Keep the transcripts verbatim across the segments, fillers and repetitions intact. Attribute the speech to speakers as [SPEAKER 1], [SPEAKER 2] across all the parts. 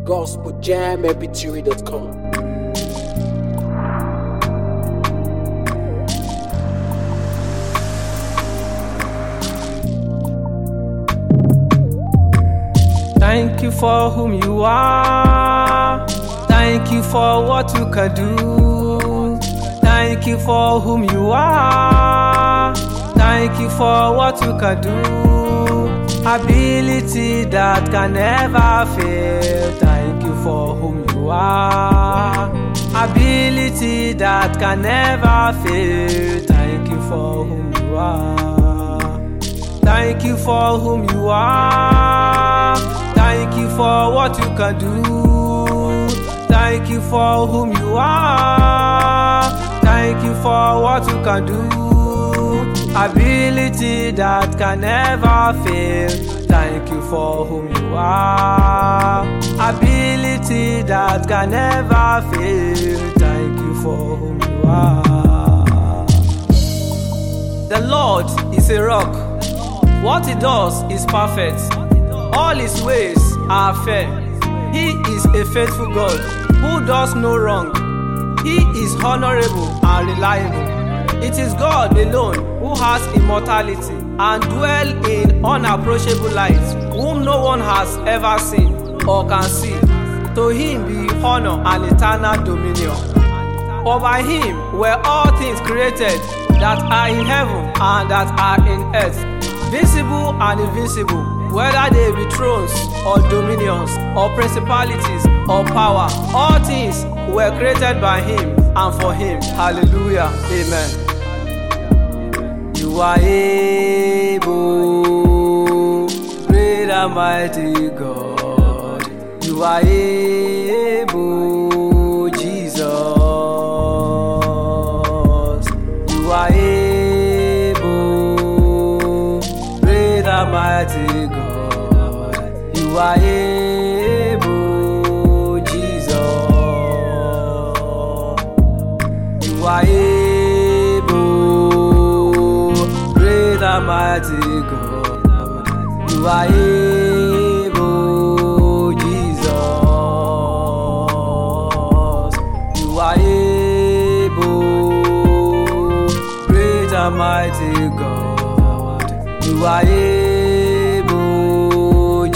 [SPEAKER 1] gospel jam m p three dot com.
[SPEAKER 2] Thank you for whom you are. Thank you for what you can do. Thank you for whom you are. Thank you for what you can do. Ability that can never fail. Thank you for whom you are. Ability that can never fail. Thank you for whom you are. Thank you for whom you are. Thank you for what you can do. Thank you for whom you are. Thank you for what you can do. Ability that can never fail. Thank you for whom you are. Ability that can never fail. Thank you for whom you are. The Lord is a rock. What He does is perfect. All His ways are fair. He is a faithful God who does no wrong. He is honorable and reliable. It is God alone who has immortality and dwell in unapproachable light, whom no one has ever seen or can see. To Him be honor and eternal dominion. For by Him were all things created that are in heaven and that are in earth, visible and invisible, whether they be thrones or dominions or principalities or power. All things were created by Him and for Him. Hallelujah. Amen. You are able, great and mighty God. You are able, Jesus. You are able, great and mighty God. You are able, Jesus. You are able, great and mighty God. You are able, Jesus. You are able, great and mighty God. You are able,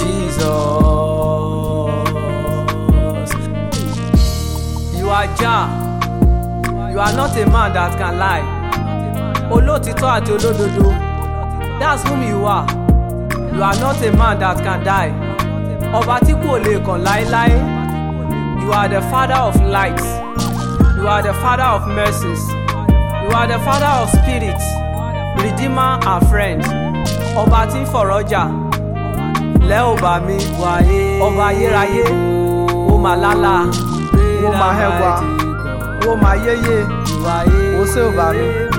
[SPEAKER 2] Jesus. You are Jah. You are not a man that can lie. Olótìtọ́ àti olódodo. That's whom you are. You are not a man that can die. Ọba tí kò lè kàn láéláé. You are the Father of lights. You are the Father of mercies. You are the Father of spirits, Redeemer and friend. Ọba tí ń fọ̀rọ̀ jà. Lẹ́ ò bá mi. Ọba ayérayé. Ó máa lálá. Ó máa hẹ́wà. Ó máa yéyé. Ó ṣe ò bá mi.